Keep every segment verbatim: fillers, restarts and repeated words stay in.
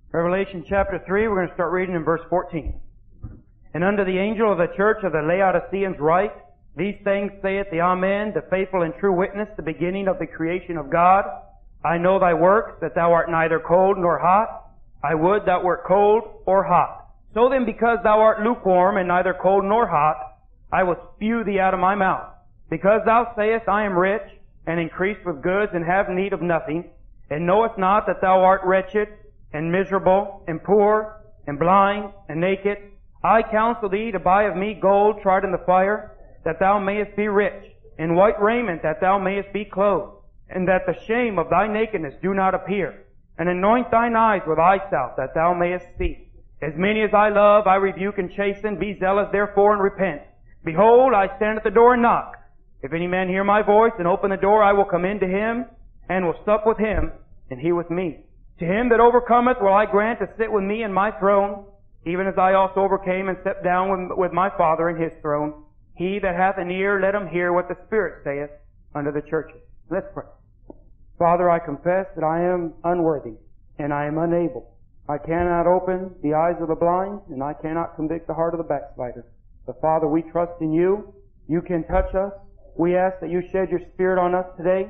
Revelation chapter three, we're going to start reading in verse fourteen. And unto the angel of the church of the Laodiceans write, These things saith the Amen, the faithful and true witness, the beginning of the creation of God. I know thy works, that thou art neither cold nor hot. I would thou wert cold or hot. So then, because thou art lukewarm and neither cold nor hot, I will spew thee out of my mouth. Because thou sayest, I am rich, and increased with goods, and have need of nothing, and knowest not that thou art wretched, and miserable, and poor, and blind, and naked, I counsel thee to buy of me gold tried in the fire, that thou mayest be rich, and white raiment, that thou mayest be clothed, and that the shame of thy nakedness do not appear. And anoint thine eyes with eye salve, that thou mayest see. As many as I love, I rebuke and chasten. Be zealous therefore and repent. Behold, I stand at the door and knock. If any man hear my voice and open the door, I will come in to him, and will sup with him, and he with me. To him that overcometh will I grant to sit with me in my throne, even as I also overcame and sat down with, with my Father in his throne. He that hath an ear, let him hear what the Spirit saith unto the churches. Let's pray. Father, I confess that I am unworthy, and I am unable. I cannot open the eyes of the blind, and I cannot convict the heart of the backslider. But Father, we trust in you. You can touch us. We ask that you shed your Spirit on us today.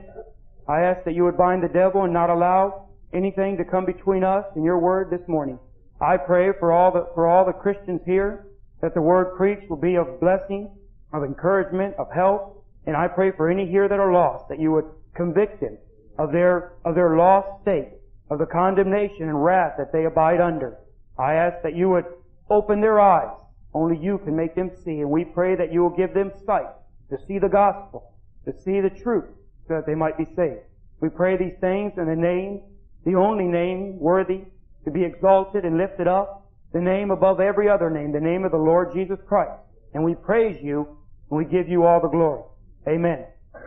I ask that you would bind the devil and not allow anything to come between us and your word this morning. I pray for all the, for all the Christians here that the word preached will be of blessing, of encouragement, of help. And I pray for any here that are lost, that you would convict them of their, of their lost state, of the condemnation and wrath that they abide under. I ask that you would open their eyes. Only you can make them see. And we pray that you will give them sight to see the gospel, to see the truth, so that they might be saved. We pray these things in the name, the only name worthy to be exalted and lifted up, the name above every other name, the name of the Lord Jesus Christ. And we praise you, and we give you all the glory. Amen.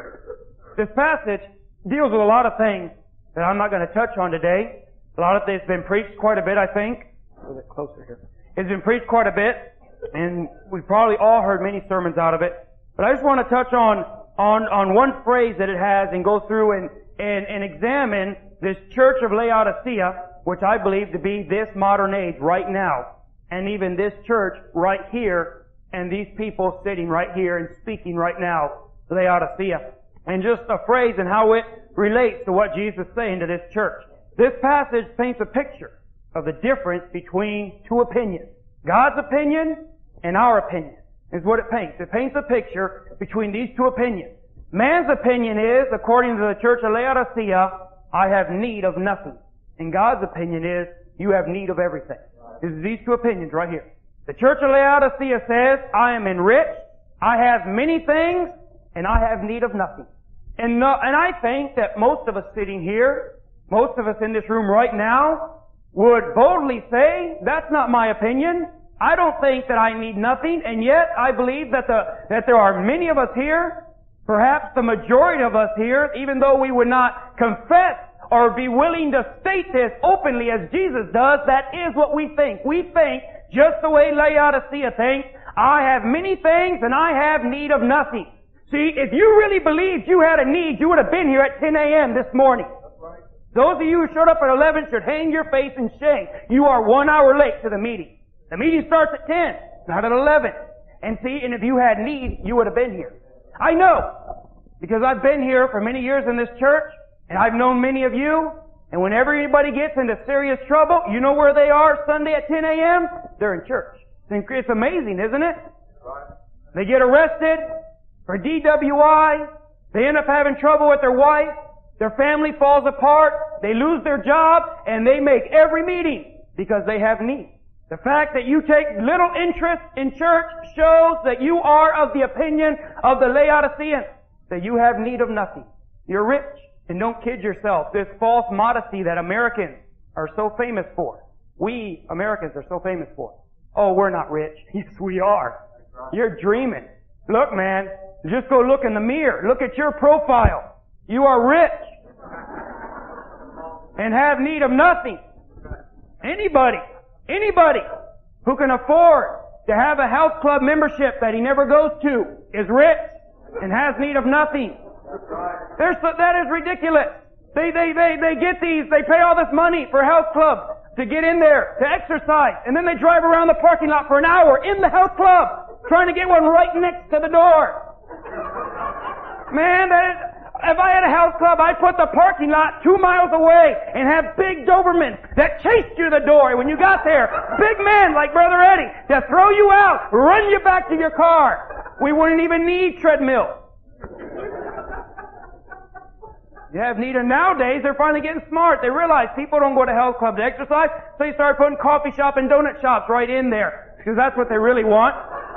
This passage deals with a lot of things that I'm not going to touch on today. A lot of it's been preached quite a bit, I think. A little bit closer here. It's been preached quite a bit, and we've probably all heard many sermons out of it. But I just want to touch on, on, on one phrase that it has and go through and, and, and examine this church of Laodicea, which I believe to be this modern age right now, and even this church right here, and these people sitting right here and speaking right now, Laodicea. And just a phrase and how it relates to what Jesus is saying to this church. This passage paints a picture of the difference between two opinions. God's opinion and our opinion is what it paints. It paints a picture between these two opinions. Man's opinion is, according to the church of Laodicea, I have need of nothing. And God's opinion is, you have need of everything. This is these two opinions right here. The church of Laodicea says, I am enriched, I have many things, and I have need of nothing. And, no, and I think that most of us sitting here, most of us in this room right now, would boldly say, that's not my opinion. I don't think that I need nothing, and yet I believe that the, that there are many of us here, perhaps the majority of us here, even though we would not confess or be willing to state this openly as Jesus does, that is what we think. We think just the way Laodicea thinks, I have many things and I have need of nothing. See, if you really believed you had a need, you would have been here at ten a.m. this morning. Those of you who showed up at eleven should hang your face in shame. You are one hour late to the meeting. The meeting starts at ten, not at eleven. And see, and if you had need, you would have been here. I know, because I've been here for many years in this church, and I've known many of you, and whenever anybody gets into serious trouble, you know where they are Sunday at ten a.m.? They're in church. It's amazing, isn't it? They get arrested for D W I. They end up having trouble with their wife. Their family falls apart. They lose their job, and they make every meeting because they have need. The fact that you take little interest in church shows that you are of the opinion of the Laodiceans, that you have need of nothing. You're rich. And don't kid yourself. This false modesty that Americans are so famous for. We Americans are so famous for. Oh, we're not rich. Yes, we are. You're dreaming. Look, man, just go look in the mirror. Look at your profile. You are rich and have need of nothing. Anybody, anybody who can afford to have a health club membership that he never goes to is rich and has need of nothing. There's, that is ridiculous. They, they, they, they get these, they pay all this money for health clubs. to get in there, to exercise, and then they drive around the parking lot for an hour in the health club, trying to get one right next to the door. Man, that is, if I had a health club, I'd put the parking lot two miles away and have big Dobermans that chased you to the door when you got there. Big men like Brother Eddie to throw you out, run you back to your car. We wouldn't even need treadmills. You have need, and nowadays they're finally getting smart. They realize people don't go to health clubs to exercise, so they start putting coffee shop and donut shops right in there because that's what they really want.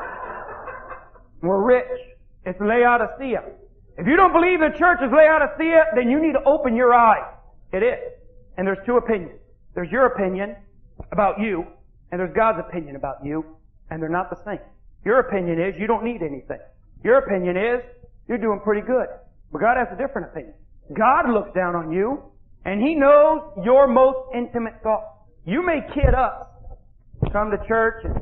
We're rich. It's Laodicea. If you don't believe the church is Laodicea, then you need to open your eyes. It is. And there's two opinions. There's your opinion about you, and there's God's opinion about you, and they're not the same. Your opinion is you don't need anything. Your opinion is you're doing pretty good. But God has a different opinion. God looks down on you, and He knows your most intimate thoughts. You may kid us. Come to church, and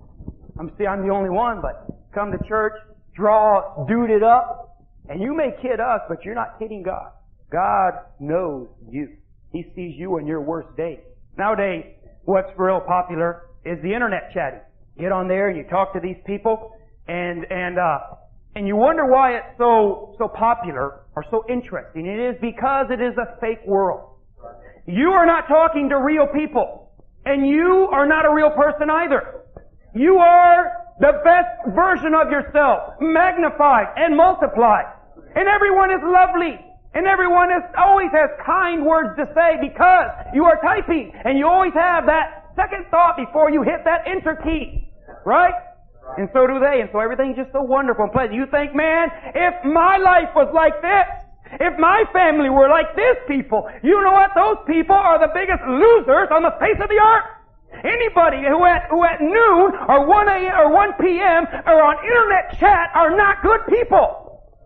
I'm see I'm the only one, but come to church, draw, dude it up, and you may kid us, but you're not kidding God. God knows you. He sees you on your worst days. Nowadays, what's real popular is the internet chatting. Get on there and you talk to these people, and and uh, and you wonder why it's so so popular or so interesting. It is because it is a fake world. You are not talking to real people, and you are not a real person either. You are the best version of yourself, magnified and multiplied. And everyone is lovely. And everyone is, always has kind words to say because you are typing. And you always have that second thought before you hit that enter key. Right? And so do they. And so everything's just so wonderful and pleasant. You think, man, if my life was like this, if my family were like this people, you know what? Those people are the biggest losers on the face of the earth. Anybody who at, who at noon or one a m or one p m or on internet chat are not good people.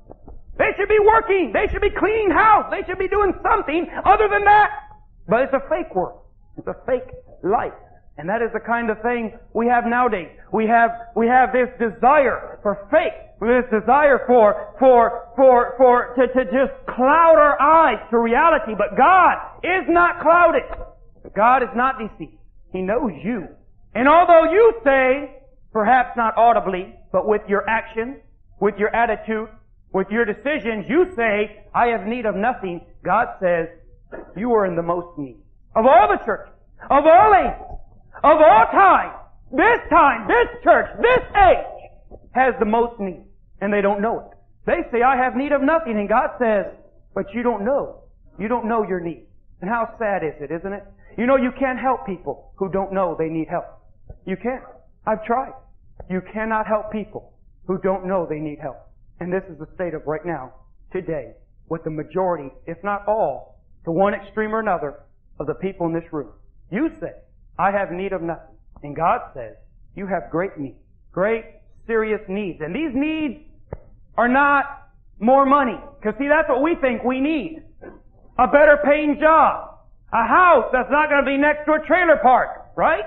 They should be working. They should be cleaning house. They should be doing something other than that. But it's a fake world. It's a fake life. And that is the kind of thing we have nowadays. We have, we have this desire for fake. This desire for, for, for, for, to, to just cloud our eyes to reality. But God is not clouded. God is not deceived. He knows you. And although you say, perhaps not audibly, but with your actions, with your attitude, with your decisions, you say, I have need of nothing. God says, you are in the most need. Of all the churches, of all ages, of all time, this time, this church, this age has the most need. And they don't know it. They say, I have need of nothing. And God says, but you don't know. You don't know your need. And how sad is it, isn't it? You know, you can't help people who don't know they need help. You can't. I've tried. You cannot help people who don't know they need help. And this is the state of right now, today, with the majority, if not all, to one extreme or another, of the people in this room. You say, I have need of nothing. And God says, you have great needs. Great, serious needs. And these needs are not more money. Because see, that's what we think we need. A better paying job. A house that's not going to be next to a trailer park. Right?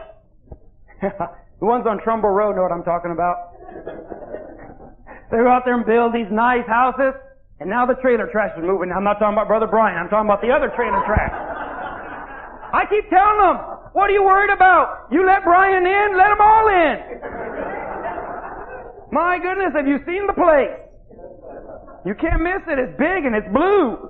The ones on Trumbull Road know what I'm talking about. They go out there and build these nice houses, and now the trailer trash is moving. I'm not talking about Brother Brian. I'm talking about the other trailer trash. I keep telling them, what are you worried about? You let Brian in, let them all in. My goodness, have you seen the place? You can't miss it. It's big and it's blue.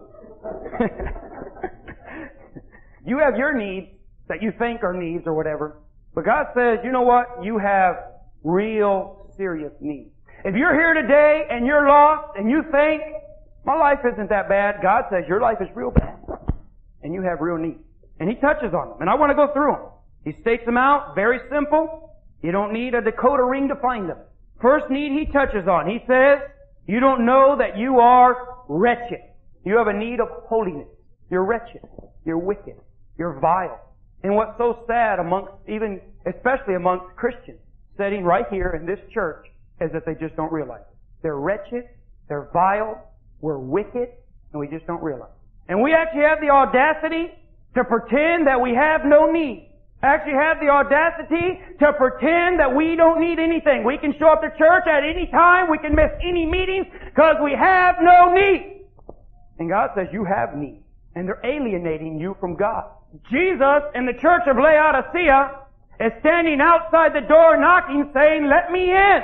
You have your needs that you think are needs or whatever. But God says, you know what? You have real serious needs. If you're here today and you're lost and you think, my life isn't that bad, God says your life is real bad. And you have real needs. And He touches on them. And I want to go through them. He states them out, very simple. You don't need a decoder ring to find them. First need He touches on. He says, you don't know that you are wretched. You have a need of holiness. You're wretched. You're wicked. You're vile. And what's so sad amongst, even, especially amongst Christians, sitting right here in this church, is that they just don't realize it. They're wretched, they're vile, we're wicked, and we just don't realize it. And we actually have the audacity to pretend that we have no need. Actually have the audacity to pretend that we don't need anything. We can show up to church at any time, we can miss any meetings, because we have no need. And God says you have need. And they're alienating you from God. Jesus in the church of Laodicea is standing outside the door knocking saying, let me in.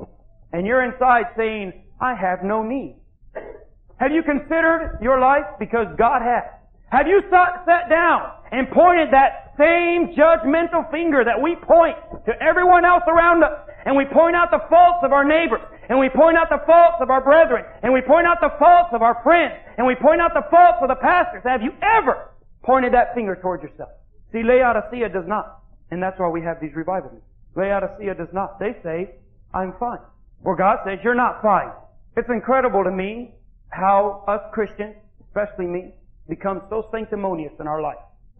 And you're inside saying, I have no need. Have you considered your life? Because God has. Have you sat, sat down and pointed that same judgmental finger that we point to everyone else around us, and we point out the faults of our neighbors, and we point out the faults of our brethren, and we point out the faults of our friends, and we point out the faults of the pastors? Have you ever pointed that finger towards yourself? See, Laodicea does not. And that's why we have these revival meetings. Laodicea does not. They say, I'm fine. Well, God says, you're not fine. It's incredible to me how us Christians, especially me, become so sanctimonious in our life.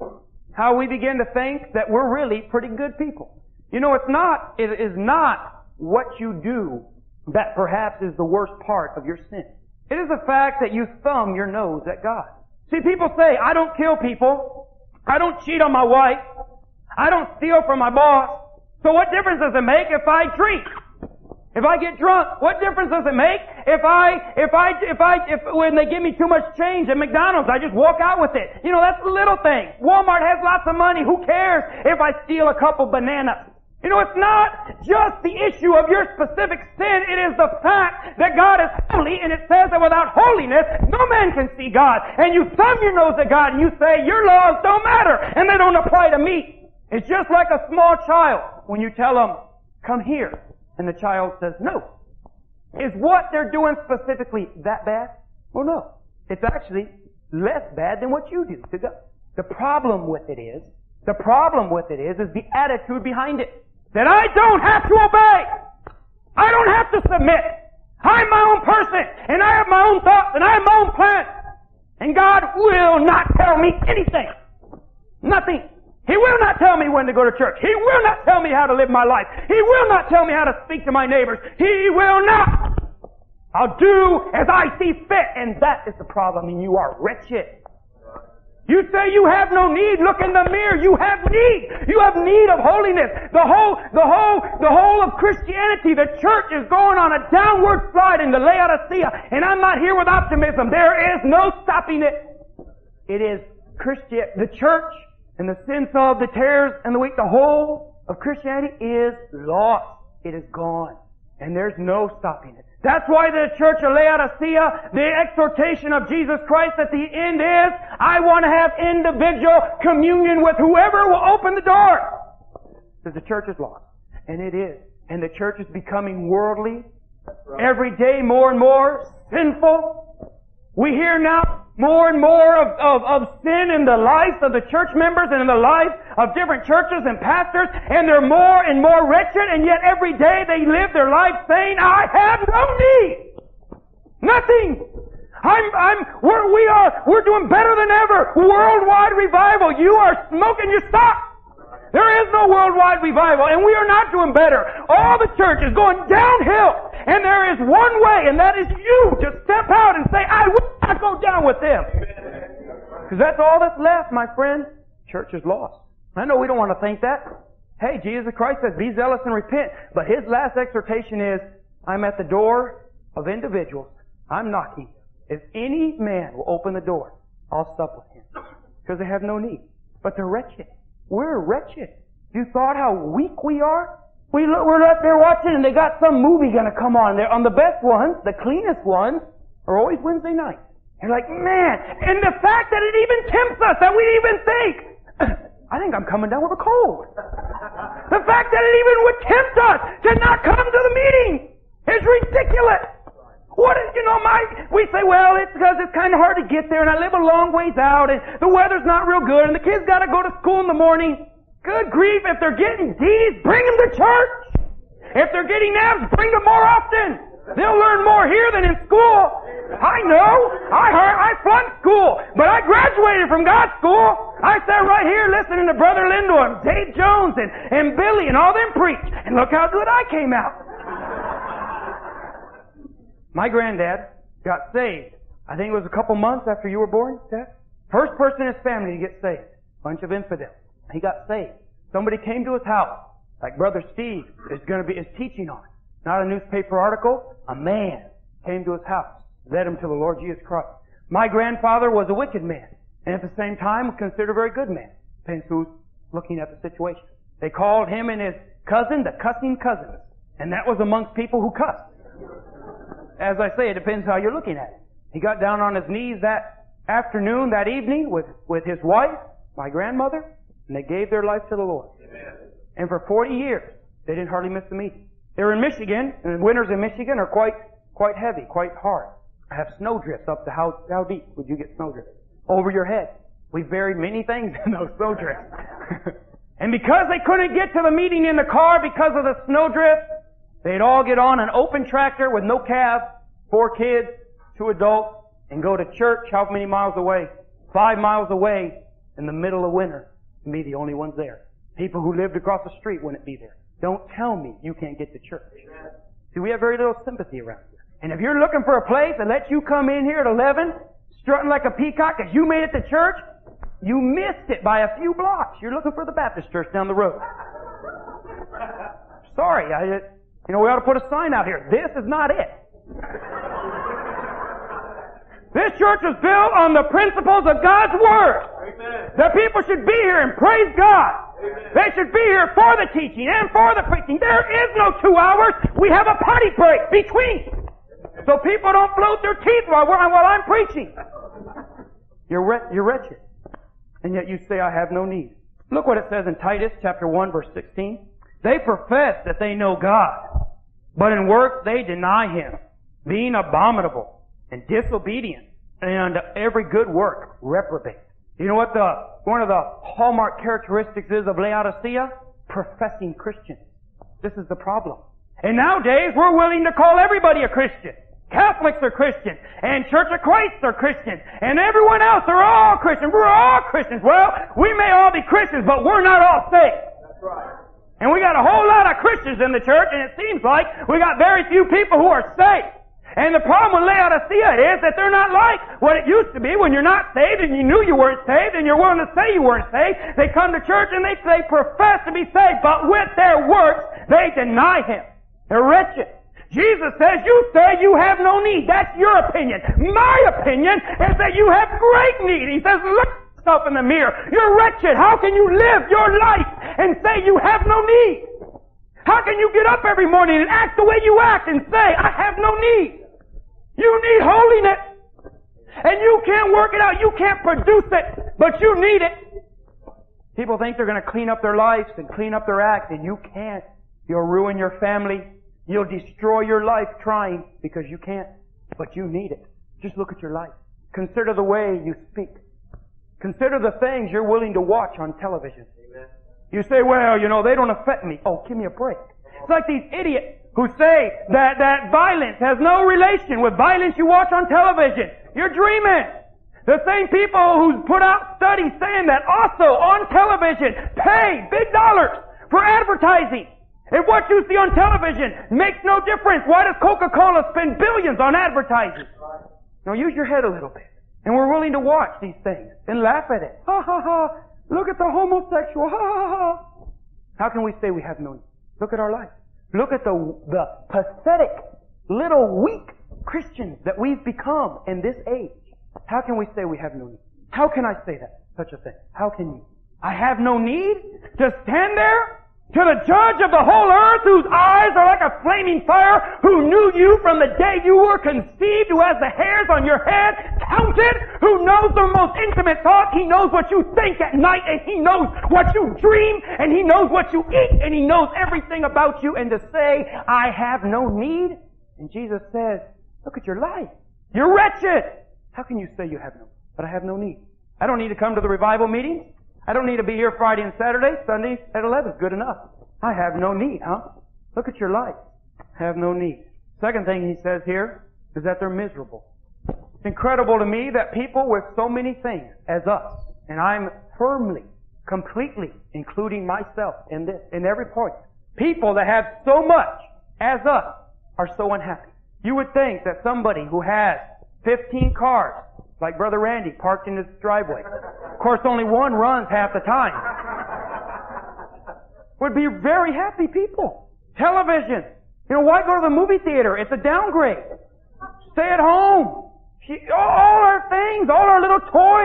How we begin to think that we're really pretty good people. You know, it's not, it is not what you do that perhaps is the worst part of your sin. It is the fact that you thumb your nose at God. See, people say, I don't kill people. I don't cheat on my wife. I don't steal from my boss. So what difference does it make if I drink? If I get drunk, what difference does it make if I, if I, if I, if when they give me too much change at McDonald's, I just walk out with it? You know, that's a little thing. Walmart has lots of money. Who cares if I steal a couple bananas? You know, it's not just the issue of your specific sin. It is the fact that God is holy, and it says that without holiness, no man can see God. And you thumb your nose at God and you say, your laws don't matter, and they don't apply to me. It's just like a small child when you tell them, come here. And the child says, no. Is what they're doing specifically that bad? Well, no. It's actually less bad than what you do to God. The problem with it is, the problem with it is, is the attitude behind it. That I don't have to obey. I don't have to submit. I'm my own person, and I have my own thoughts, and I have my own plans. And God will not tell me anything. Nothing. He will not tell me when to go to church. He will not tell me how to live my life. He will not tell me how to speak to my neighbors. He will not. I'll do as I see fit, and that is the problem, and you are wretched. You say you have no need. Look in the mirror. You have need. You have need of holiness. The whole, the whole, the whole of Christianity, the church is going on a downward slide into Laodicea. And I'm not here with optimism. There is no stopping it. It is Christian, the church and the sins of the tares and the weak. The whole of Christianity is lost. It is gone. And there's no stopping it. That's why the church of Laodicea, the exhortation of Jesus Christ at the end is, I want to have individual communion with whoever will open the door. Because the church is lost. And it is. And the church is becoming worldly. Every day more and more sinful. We hear now more and more of, of, of sin in the lives of the church members and in the lives of different churches and pastors, and they're more and more wretched, and yet every day they live their life saying, I have no need. Nothing. I'm, I'm, we're, we are, we're doing better than ever. Worldwide revival. You are smoking your stock. There is no worldwide revival, and we are not doing better. All the church is going downhill, and there is one way, and that is you to step out and say, I will not go down with them. Because that's all that's left, my friend. Church is lost. I know we don't want to think that. Hey, Jesus Christ says, be zealous and repent. But His last exhortation is, I'm at the door of individuals. I'm knocking. If any man will open the door, I'll sup with him. Because they have no need. But they're wretched. We're wretched. You thought how weak we are? We look, we're up there watching, and they got some movie going to come on. They're on the best ones, the cleanest ones, are always Wednesday nights. You're like, man, and the fact that it even tempts us, that we even think, I think I'm coming down with a cold. The fact that it even would tempt us to not come to the meeting is ridiculous. What is, you know, my, we say, well, it's because it's kind of hard to get there, and I live a long ways out, and the weather's not real good, and the kids got to go to school in the morning. Good grief, if they're getting D's, bring them to church. If they're getting F's, bring them more often. They'll learn more here than in school. I know. I heard, I flunked school, but I graduated from God's school. I sat right here listening to Brother Lindor and Dave Jones and, and Billy and all them preach, and look how good I came out. My granddad got saved. I think it was a couple months after you were born, Dad. First person in his family to get saved. Bunch of infidels. He got saved. Somebody came to his house, like Brother Steve is going to be is teaching on. Not a newspaper article. A man came to his house, led him to the Lord Jesus Christ. My grandfather was a wicked man, and at the same time considered a very good man. Depends who's looking at the situation. They called him and his cousin the cussing cousins. And that was amongst people who cussed. As I say, it depends how you're looking at it. He got down on his knees that afternoon, that evening, with, with his wife, my grandmother, and they gave their life to the Lord. Amen. And for forty years, they didn't hardly miss the meeting. They were in Michigan, and winters in Michigan are quite, quite heavy, quite hard. I have snowdrifts up to how, how deep would you get snowdrifts? Over your head. We buried many things in those snowdrifts. And because they couldn't get to the meeting in the car because of the snowdrift, they'd all get on an open tractor with no cab, four kids, two adults, and go to church how many miles away? Five miles away in the middle of winter. And be the only ones there. People who lived across the street wouldn't be there. Don't tell me you can't get to church. See, we have very little sympathy around here. And if you're looking for a place that lets you come in here at eleven, strutting like a peacock because you made it to church, you missed it by a few blocks. You're looking for the Baptist church down the road. Sorry, I, you know, we ought to put a sign out here. This is not it. This church was built on the principles of God's Word. Amen. The people should be here and praise God. Amen. They should be here for the teaching and for the preaching. There is no two hours. We have a potty break between. So people don't float their teeth while, we're, while I'm preaching. You're, re- you're wretched. And yet you say, I have no need. Look what it says in Titus chapter one verse sixteen. They profess that they know God, but in works they deny Him, being abominable and disobedient, and unto every good work reprobate. You know what the one of the hallmark characteristics is of Laodicea? Professing Christians. This is the problem. And nowadays we're willing to call everybody a Christian. Catholics are Christian, and Church of Christ are Christian, and everyone else are all Christians. We're all Christians. Well, we may all be Christians, but we're not all saved. That's right. And we got a whole lot of Christians in the church, and it seems like we got very few people who are saved. And the problem with Laodicea is that they're not like what it used to be when you're not saved and you knew you weren't saved and you're willing to say you weren't saved. They come to church and they, they profess to be saved, but with their works, they deny Him. They're wretched. Jesus says, you say you have no need. That's your opinion. My opinion is that you have great need. He says, look yourself in the mirror. You're wretched. How can you live your life and say you have no need? How can you get up every morning and act the way you act and say, I have no need? You need holiness. And you can't work it out. You can't produce it, but you need it. People think they're going to clean up their lives and clean up their act, and you can't. You'll ruin your family. You'll destroy your life trying because you can't, but you need it. Just look at your life. Consider the way you speak. Consider the things you're willing to watch on television. Amen. You say, well, you know, they don't affect me. Oh, give me a break. It's like these idiots who say that, that violence has no relation with violence you watch on television. You're dreaming. The same people who put out studies saying that also on television pay big dollars for advertising. If what you see on television makes no difference, why does Coca-Cola spend billions on advertising? Now use your head a little bit. And we're willing to watch these things and laugh at it. Ha ha ha. Look at the homosexual. Ha ha ha. How can we say we have no need? Look at our life. Look at the, the pathetic, little weak Christians that we've become in this age. How can we say we have no need? How can I say that? Such a thing. How can you? I have no need to stand there to the judge of the whole earth, whose eyes are like a flaming fire, who knew you from the day you were conceived, who has the hairs on your head counted, who knows the most intimate thoughts. He knows what you think at night, and He knows what you dream, and He knows what you eat, and He knows everything about you. And to say, I have no need? And Jesus says, look at your life. You're wretched. How can you say you have no need? But I have no need. I don't need to come to the revival meetings. I don't need to be here Friday and Saturday. Sundays at eleven is good enough. I have no need, huh? Look at your life. Have no need. Second thing he says here is that they're miserable. It's incredible to me that people with so many things as us, and I'm firmly, completely including myself in this, in every point, people that have so much as us are so unhappy. You would think that somebody who has fifteen cars, like Brother Randy, parked in his driveway. Of course, only one runs half the time. Would be very happy people. Television. You know, why go to the movie theater? It's a downgrade. Stay at home. She, all our things, all our little toys.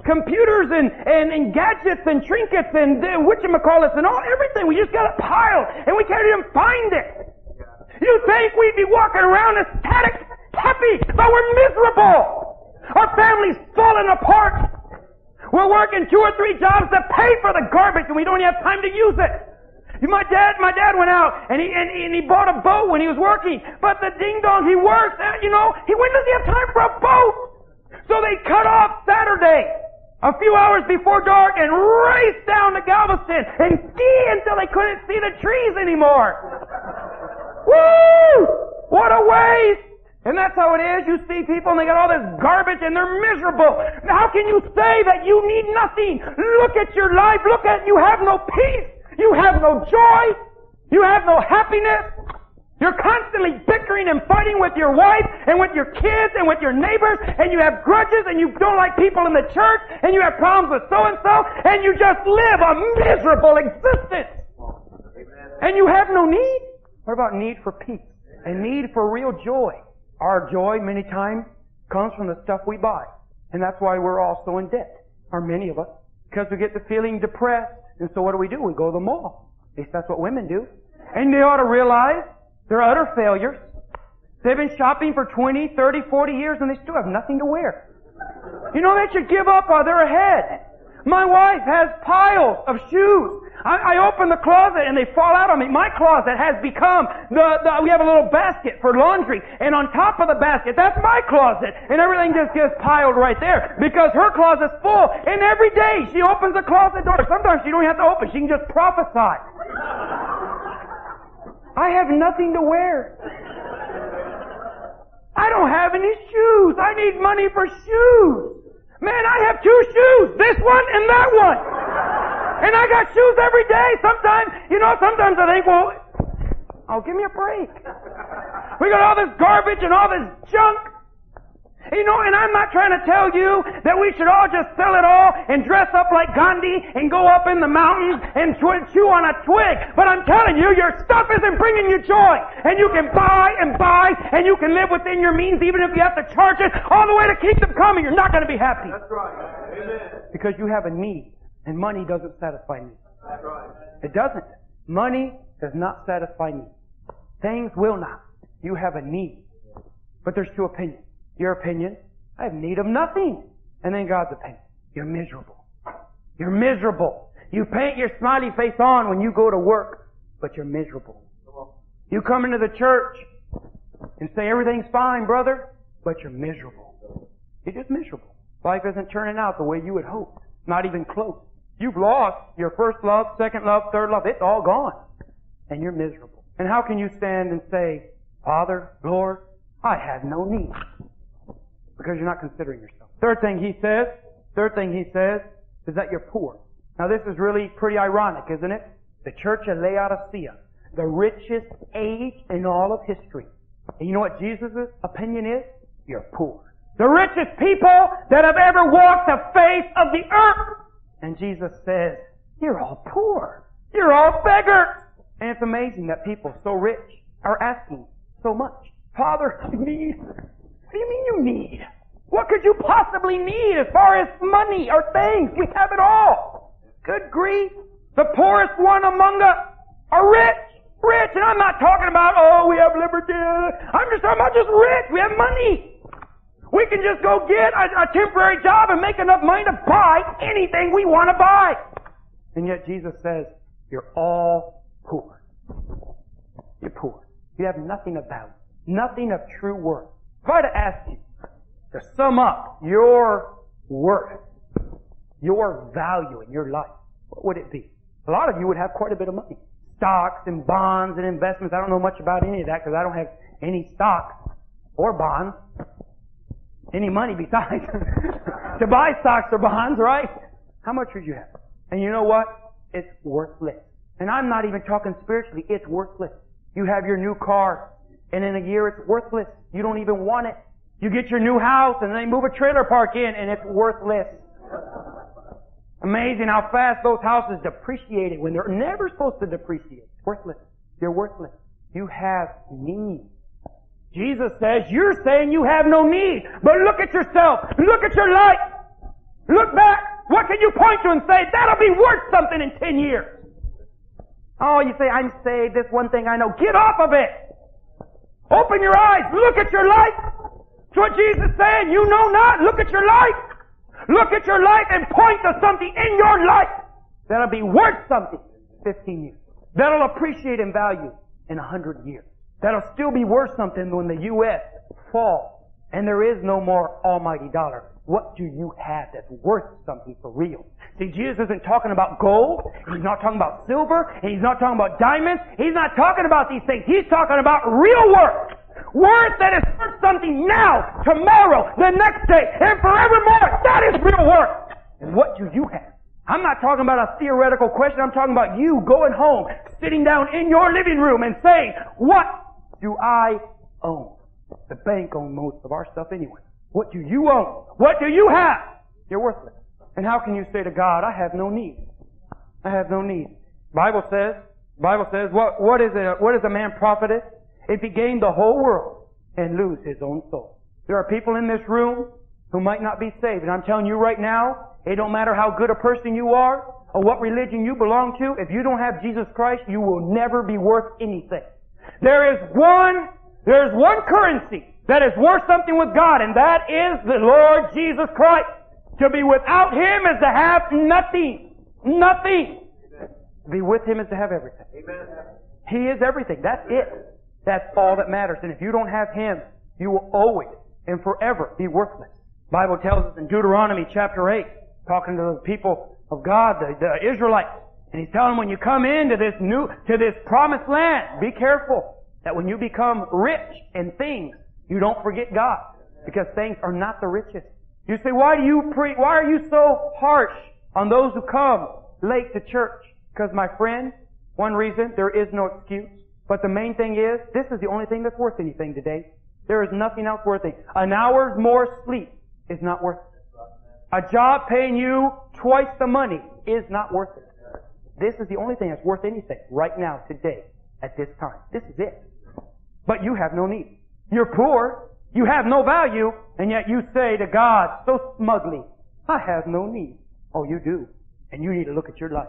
computers and, and, and gadgets and trinkets and uh, whatchamacallits and all, everything. We just got it piled and we can't even find it. You think we'd be walking around ecstatic, happy, but we're miserable. Our family's falling apart. We're working two or three jobs to pay for the garbage and we don't even have time to use it. My dad, my dad went out and he, and, and he bought a boat when he was working. But the ding dong, he works, uh, you know, he, when does he have time for a boat? So they cut off Saturday, a few hours before dark, and raced down to Galveston and ski until they couldn't see the trees anymore. Woo! What a waste! And that's how it is. You see people and they got all this garbage and they're miserable. How can you say that you need nothing? Look at your life. Look at, you have no peace. You have no joy. You have no happiness. You're constantly bickering and fighting with your wife and with your kids and with your neighbors, and you have grudges and you don't like people in the church and you have problems with so-and-so, and you just live a miserable existence. And you have no need. What about need for peace and need for real joy? Our joy many times comes from the stuff we buy. And that's why we're all so in debt, or many of us, because we get to feeling depressed. And so what do we do? We go to the mall. At least that's what women do. And they ought to realize they're utter failures. They've been shopping for twenty, thirty, forty years and they still have nothing to wear. You know, they should give up while they're ahead. My wife has piles of shoes. I, I open the closet and they fall out on me. My closet has become the, the, we have a little basket for laundry, and on top of the basket, that's my closet. And everything just gets piled right there because her closet's full. And every day she opens the closet door. Sometimes she don't have to open. She can just prophesy. I have nothing to wear. I don't have any shoes. I need money for shoes. Man, I have two shoes. This one and that one. And I got shoes every day. Sometimes, you know, sometimes I think, well, oh, give me a break. We got all this garbage and all this junk. You know, and I'm not trying to tell you that we should all just sell it all and dress up like Gandhi and go up in the mountains and chew on a twig. But I'm telling you, your stuff isn't bringing you joy. And you can buy and buy and you can live within your means even if you have to charge it all the way to keep them coming. You're not going to be happy. That's right. Amen. Because you have a need. And money doesn't satisfy needs. That's right. It doesn't. Money does not satisfy needs. Things will not. You have a need. But there's two opinions. Your opinion, I have need of nothing. And then God's opinion, you're miserable. You're miserable. You paint your smiley face on when you go to work, but you're miserable. You come into the church and say everything's fine, brother, but you're miserable. You're just miserable. Life isn't turning out the way you had hoped. Not even close. You've lost your first love, second love, third love. It's all gone. And you're miserable. And how can you stand and say, Father, Lord, I have no need? Because you're not considering yourself. Third thing he says, third thing he says is that you're poor. Now this is really pretty ironic, isn't it? The church of Laodicea, the richest age in all of history. And you know what Jesus' opinion is? You're poor. The richest people that have ever walked the face of the earth. And Jesus says, you're all poor. You're all beggars. And it's amazing that people so rich are asking so much. Father, I need. What do you mean you need? What could you possibly need as far as money or things? We have it all. Good grief. The poorest one among us are rich. Rich. And I'm not talking about, oh, we have liberty. I'm just talking about just rich. We have money. We can just go get a, a temporary job and make enough money to buy anything we want to buy. And yet Jesus says, you're all poor. You're poor. You have nothing of value. Nothing of true worth. If I were to ask you to sum up your worth, your value in your life, what would it be? A lot of you would have quite a bit of money. Stocks and bonds and investments. I don't know much about any of that because I don't have any stocks or bonds. Any money besides to buy stocks or bonds, right? How much would you have? And you know what? It's worthless. And I'm not even talking spiritually. It's worthless. You have your new car, and in a year it's worthless. You don't even want it. You get your new house, and they move a trailer park in, and it's worthless. Amazing how fast those houses depreciated when they're never supposed to depreciate. Worthless. You're worthless. You have need. Jesus says, you're saying you have no need. But look at yourself. Look at your life. Look back. What can you point to and say, that'll be worth something in ten years? Oh, you say, I'm saved, this one thing I know. Get off of it. Open your eyes. Look at your life. That's what Jesus is saying. You know not. Look at your life. Look at your life and point to something in your life that'll be worth something in fifteen years. That'll appreciate in value in a hundred years. That'll still be worth something when the U S falls and there is no more almighty dollar. What do you have that's worth something for real? See, Jesus isn't talking about gold. He's not talking about silver. And He's not talking about diamonds. He's not talking about these things. He's talking about real worth. Worth that is worth something now, tomorrow, the next day, and forevermore. That is real worth. And what do you have? I'm not talking about a theoretical question. I'm talking about you going home, sitting down in your living room and saying, what do I own? The bank owns most of our stuff anyway. What do you own? What do you have? You're worthless. And how can you say to God, I have no need? I have no need. Bible says, Bible says, what, what is a, what is a man profited if he gained the whole world and lose his own soul? There are people in this room who might not be saved. And I'm telling you right now, it don't matter how good a person you are or what religion you belong to, if you don't have Jesus Christ, you will never be worth anything. There is one, there is one currency that is worth something with God, and that is the Lord Jesus Christ. To be without Him is to have nothing. Nothing. To be with Him is to have everything. Amen. He is everything. That's it. That's all that matters. And if you don't have Him, you will always and forever be worthless. The Bible tells us in Deuteronomy chapter eight, talking to the people of God, the, the Israelites, and He's telling them, when you come into this new, to this promised land, be careful that when you become rich in things, you don't forget God, because things are not the richest. You say, why do you pre- why are you so harsh on those who come late to church? Because my friend, one reason, there is no excuse. But the main thing is, this is the only thing that's worth anything today. There is nothing else worth it. An hour's more sleep is not worth it. A job paying you twice the money is not worth it. This is the only thing that's worth anything right now, today, at this time. This is it. But you have no need. You're poor. You have no value. And yet you say to God so smugly, I have no need. Oh, you do. And you need to look at your life.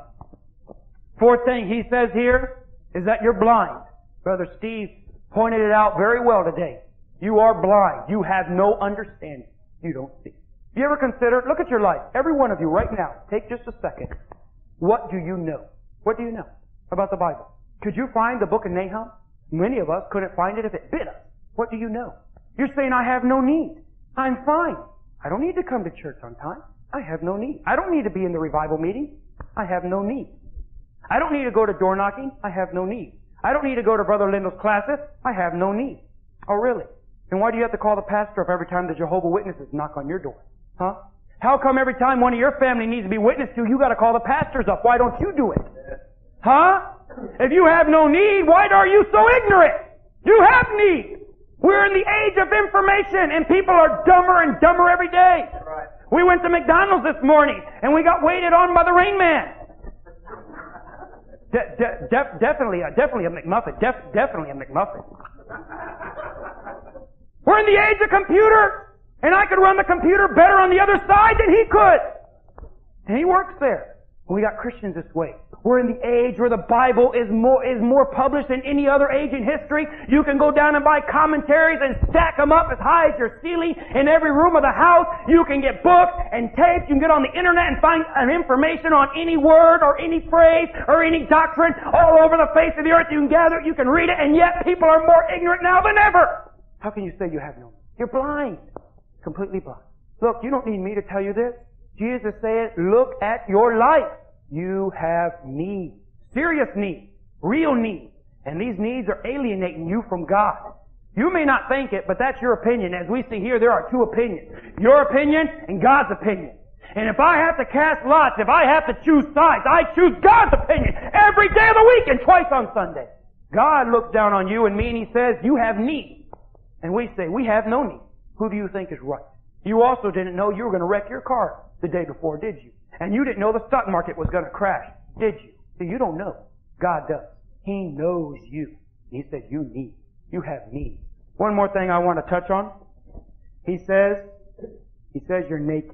Fourth thing he says here is that you're blind. Brother Steve pointed it out very well today. You are blind. You have no understanding. You don't see. You ever consider, look at your life. Every one of you right now, take just a second. What do you know? What do you know about the Bible? Could you find the book of Nahum? Many of us couldn't find it if it bit us. What do you know? You're saying, I have no need. I'm fine. I don't need to come to church on time. I have no need. I don't need to be in the revival meeting. I have no need. I don't need to go to door knocking. I have no need. I don't need to go to Brother Lindell's classes. I have no need. Oh, really? And why do you have to call the pastor up every time the Jehovah's Witnesses knock on your door? Huh? How come every time one of your family needs to be witnessed to, you got to call the pastors up? Why don't you do it? Huh? If you have no need, why are you so ignorant? You have need. We're in the age of information, and people are dumber and dumber every day. Right. We went to McDonald's this morning, and we got waited on by the Rain Man. De- de- def- definitely, uh, definitely a McMuffin. Def- definitely a McMuffin. We're in the age of computers, and I could run the computer better on the other side than he could. And he works there. We got Christians this way. We're in the age where the Bible is more, is more published than any other age in history. You can go down and buy commentaries and stack them up as high as your ceiling in every room of the house. You can get books and tapes. You can get on the internet and find an information on any word or any phrase or any doctrine all over the face of the earth. You can gather it, you can read it, and yet people are more ignorant now than ever. How can you say you have no need? You're blind. Completely blind. Look, you don't need me to tell you this. Jesus said, look at your life. You have need. Serious need. Real need. And these needs are alienating you from God. You may not think it, but that's your opinion. As we see here, there are two opinions. Your opinion and God's opinion. And if I have to cast lots, if I have to choose sides, I choose God's opinion every day of the week and twice on Sunday. God looks down on you and me and He says, you have need. And we say, we have no need. Who do you think is right? You also didn't know you were going to wreck your car the day before, did you? And you didn't know the stock market was going to crash, did you? See, you don't know. God does. He knows you. He says you need. You have need. One more thing I want to touch on. He says, He says you're naked.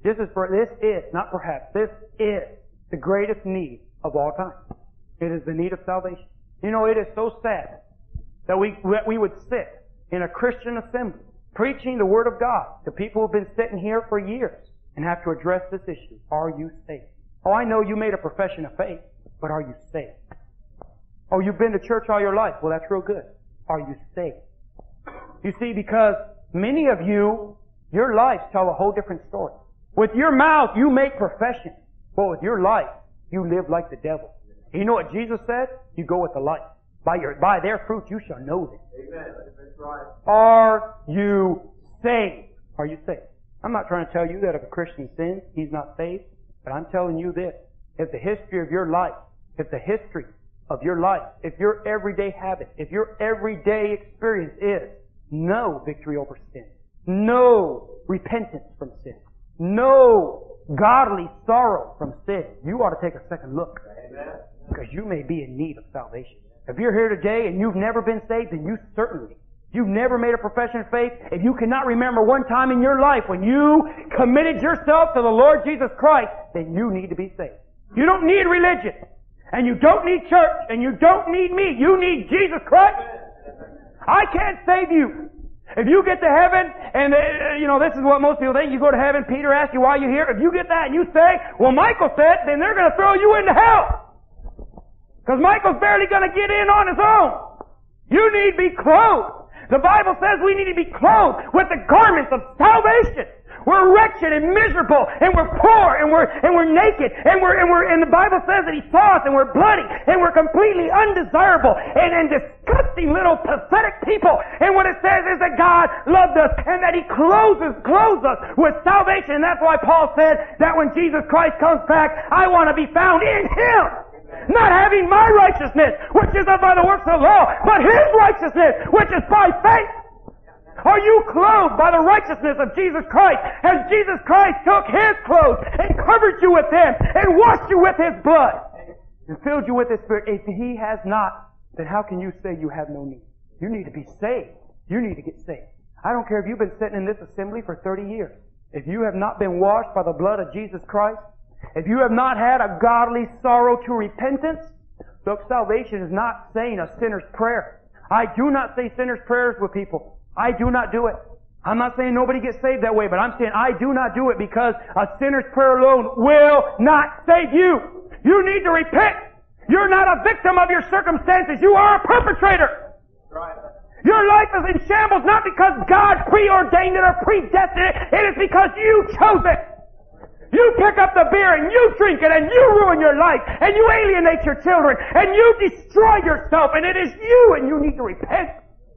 This is for, this is, not perhaps, this is the greatest need of all time. It is the need of salvation. You know, it is so sad that we, that we would sit in a Christian assembly preaching the Word of God to people who've been sitting here for years and have to address this issue. Are you saved? Oh, I know you made a profession of faith, but are you saved? Oh, you've been to church all your life. Well, that's real good. Are you saved? You see, because many of you, your lives tell a whole different story. With your mouth, you make profession. But with your life, you live like the devil. And you know what Jesus said? You go with the light. By your, by their fruit you shall know them. Amen. That's right. Are you saved? Are you saved? I'm not trying to tell you that if a Christian sins, he's not saved. But I'm telling you this. If the history of your life, if the history of your life, if your everyday habit, if your everyday experience is no victory over sin, no repentance from sin, no godly sorrow from sin, you ought to take a second look. Amen. Because you may be in need of salvation. If you're here today and you've never been saved, then you certainly, you've never made a profession of faith, if you cannot remember one time in your life when you committed yourself to the Lord Jesus Christ, then you need to be saved. You don't need religion. And you don't need church. And you don't need me. You need Jesus Christ. I can't save you. If you get to heaven, and uh, you know, this is what most people think, you go to heaven, Peter asks you why you're here. If you get that and you say, well, Michael said, then they're going to throw you into hell. Because Michael's barely going to get in on his own. You need to be clothed. The Bible says we need to be clothed with the garments of salvation. We're wretched and miserable, and we're poor, and we're and we're naked, and we're and we're and the Bible says that He saw us, and we're bloody, and we're completely undesirable, and, and disgusting little pathetic people. And what it says is that God loved us, and that He clothes us, clothes us with salvation. And that's why Paul said that when Jesus Christ comes back, I want to be found in Him. Not having my righteousness, which is not by the works of the law, but His righteousness, which is by faith. Are you clothed by the righteousness of Jesus Christ? As Jesus Christ took His clothes and covered you with them and washed you with His blood and filled you with His Spirit. If He has not, then how can you say you have no need? You need to be saved. You need to get saved. I don't care if you've been sitting in this assembly for thirty years. If you have not been washed by the blood of Jesus Christ, if you have not had a godly sorrow to repentance, look, salvation is not saying a sinner's prayer. I do not say sinner's prayers with people. I do not do it. I'm not saying nobody gets saved that way, but I'm saying I do not do it because a sinner's prayer alone will not save you. You need to repent. You're not a victim of your circumstances. You are a perpetrator. Right. Your life is in shambles not because God preordained it or predestined it. It is because you chose it. You pick up the beer and you drink it and you ruin your life and you alienate your children and you destroy yourself, and it is you, and you need to repent.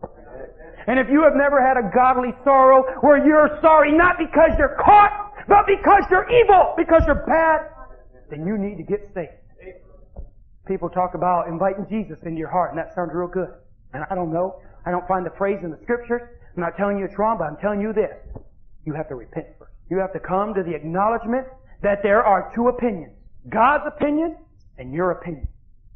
And if you have never had a godly sorrow where you're sorry not because you're caught, but because you're evil, because you're bad, then you need to get saved. People talk about inviting Jesus into your heart, and that sounds real good. And I don't know. I don't find the phrase in the Scriptures. I'm not telling you it's wrong, but I'm telling you this. You have to repent first. You have to come to the acknowledgement that there are two opinions. God's opinion and your opinion.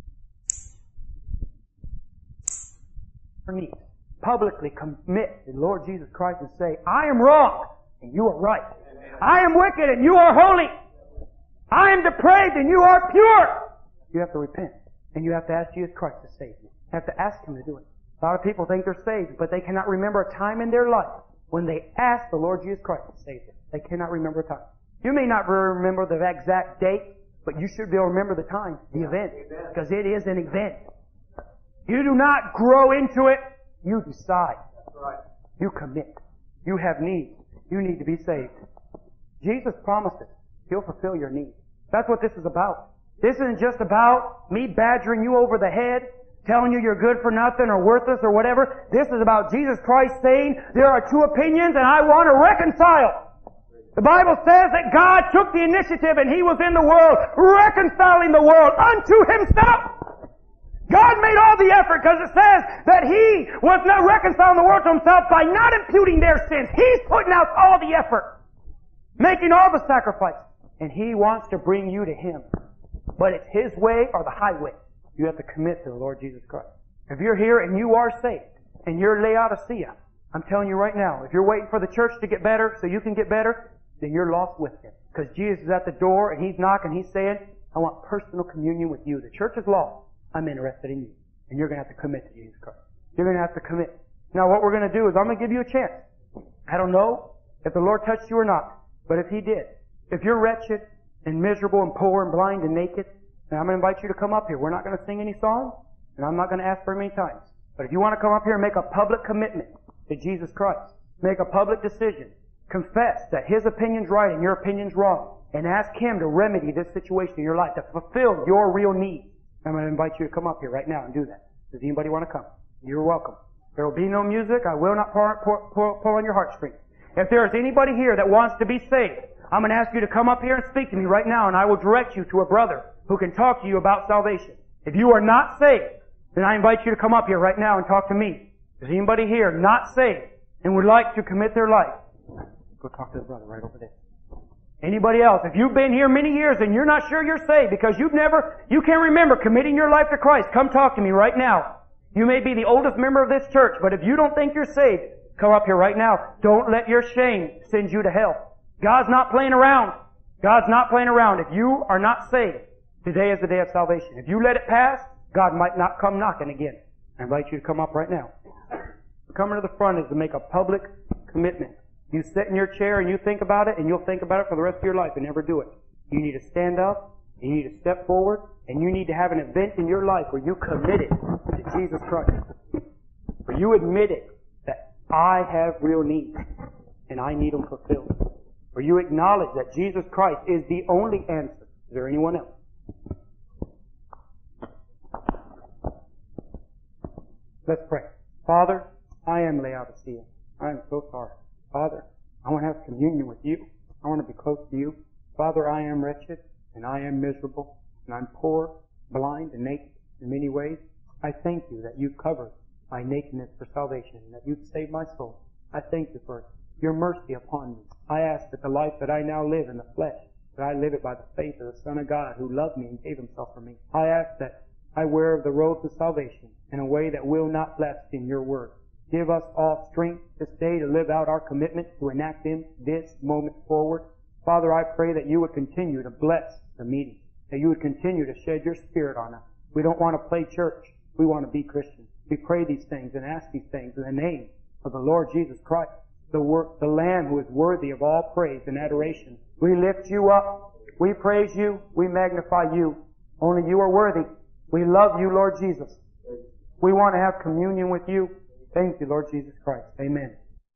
For me. Publicly commit to the Lord Jesus Christ and say, I am wrong and you are right. I am wicked and you are holy. I am depraved and you are pure. You have to repent, and you have to ask Jesus Christ to save you. You have to ask Him to do it. A lot of people think they're saved, but they cannot remember a time in their life when they asked the Lord Jesus Christ to save them. They cannot remember a time. You may not remember the exact date, but you should be able to remember the time, the event, because it is an event. You do not grow into it. You decide. That's right. You commit. You have needs. You need to be saved. Jesus promises He'll fulfill your needs. That's what this is about. This isn't just about me badgering you over the head, telling you you're good for nothing or worthless or whatever. This is about Jesus Christ saying there are two opinions and I want to reconcile. The Bible says that God took the initiative and He was in the world reconciling the world unto Himself. God made all the effort because it says that He was not reconciling the world to Himself by not imputing their sins. He's putting out all the effort, making all the sacrifice. And He wants to bring you to Him. But it's His way or the highway. You have to commit to the Lord Jesus Christ. If you're here and you are saved, and you're Laodicea, I'm telling you right now, if you're waiting for the church to get better so you can get better, then you're lost with Him. Because Jesus is at the door and He's knocking. He's saying, I want personal communion with you. The church is lost. I'm interested in you. And you're going to have to commit to Jesus Christ. You're going to have to commit. Now what we're going to do is I'm going to give you a chance. I don't know if the Lord touched you or not. But if He did, if you're wretched and miserable and poor and blind and naked, then I'm going to invite you to come up here. We're not going to sing any songs. And I'm not going to ask very many times. But if you want to come up here and make a public commitment to Jesus Christ, make a public decision, confess that His opinion's right and your opinion's wrong, and ask Him to remedy this situation in your life, to fulfill your real needs, I'm going to invite you to come up here right now and do that. Does anybody want to come? You're welcome. There will be no music. I will not pull, pull, pull, pull on your heartstrings. If there is anybody here that wants to be saved, I'm going to ask you to come up here and speak to me right now, and I will direct you to a brother who can talk to you about salvation. If you are not saved, then I invite you to come up here right now and talk to me. Is anybody here not saved and would like to commit their life? Go talk to the brother right over there. Anybody else? If you've been here many years and you're not sure you're saved because you've never, you can't remember committing your life to Christ, come talk to me right now. You may be the oldest member of this church, but if you don't think you're saved, come up here right now. Don't let your shame send you to hell. God's not playing around. God's not playing around. If you are not saved, today is the day of salvation. If you let it pass, God might not come knocking again. I invite you to come up right now. Coming to the front is to make a public commitment. You sit in your chair and you think about it, and you'll think about it for the rest of your life and never do it. You need to stand up, you need to step forward, and you need to have an event in your life where you commit it to Jesus Christ. Where you admit it that I have real needs and I need them fulfilled. Where you acknowledge that Jesus Christ is the only answer. Is there anyone else? Let's pray. Father, I am Laodicea. I am so sorry. Father, I want to have communion with you. I want to be close to you. Father, I am wretched and I am miserable and I'm poor, blind, and naked in many ways. I thank you that you've covered my nakedness for salvation and that you've saved my soul. I thank you for your mercy upon me. I ask that the life that I now live in the flesh, that I live it by the faith of the Son of God who loved me and gave Himself for me. I ask that I wear the robe to salvation in a way that will not blaspheme your word. Give us all strength this day to live out our commitment to enact in this moment forward. Father, I pray that you would continue to bless the meeting, that you would continue to shed your Spirit on us. We don't want to play church. We want to be Christians. We pray these things and ask these things in the name of the Lord Jesus Christ, the, wor- the Lamb who is worthy of all praise and adoration. We lift you up. We praise you. We magnify you. Only you are worthy. We love you, Lord Jesus. We want to have communion with you. Thank you, Lord Jesus Christ. Amen.